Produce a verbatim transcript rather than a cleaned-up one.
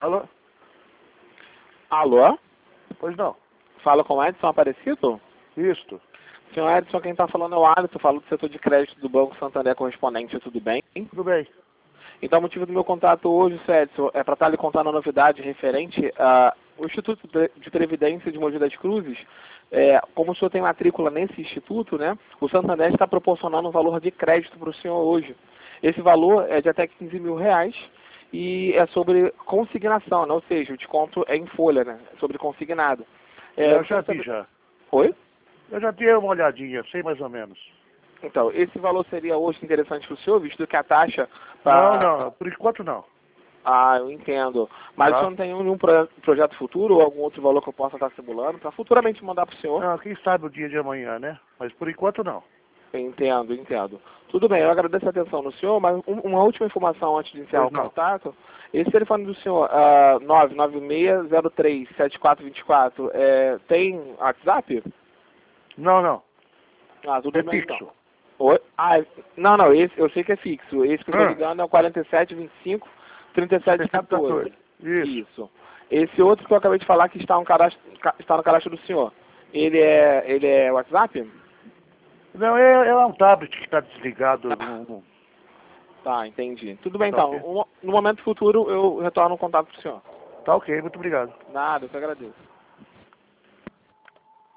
Alô? Alô? Pois não. Fala com o Edson Aparecido? Isto. Senhor Edson, quem está falando é o Alisson, falo do setor de crédito do Banco Santander Correspondente, tudo bem? Tudo bem. Então, o motivo do meu contato hoje, senhor Edson, é para estar lhe contando uma novidade referente ao Instituto de Previdência de Mogi das Cruzes. É, como o senhor tem matrícula nesse instituto, né, o Santander está proporcionando um valor de crédito para o senhor hoje. Esse valor é de até quinze mil reais e é sobre consignação, né, ou seja, o desconto é em folha, né, sobre consignado. É, eu já você... vi já. Oi? Eu já dei uma olhadinha, sei mais ou menos. Então, esse valor seria hoje interessante para o senhor, visto que a taxa... Não, Pra... não, por enquanto não. Ah, eu entendo. Mas Tá? o senhor não tem nenhum pro- projeto futuro ou algum outro valor que eu possa estar simulando para futuramente mandar para o senhor? Não, quem sabe o dia de amanhã, né? Mas por enquanto não. Entendo, entendo. Tudo bem, eu agradeço a atenção do senhor, mas um- uma última informação antes de iniciar Pois o não. contato. Esse telefone do senhor, ah, nove nove seis zero três sete quatro dois quatro, é, tem WhatsApp? Não, não. Ah, tudo É bem então. fixo. Oi? Ah, é- não, não, esse eu sei que é fixo. Esse que eu estou Ah, ligando é o quarenta e sete vinte e cinco trinta e sete quatorze. Isso. Isso. Esse outro que eu acabei de falar que está, um cadastro, ca- está no cadastro do senhor. Ele é, ele é WhatsApp? Não, é, é um tablet que está desligado. No, no... Tá, entendi. Tudo bem Tá então. ok? Um- No momento futuro eu retorno o contato pro senhor. Tá ok, muito obrigado. Nada, eu que agradeço.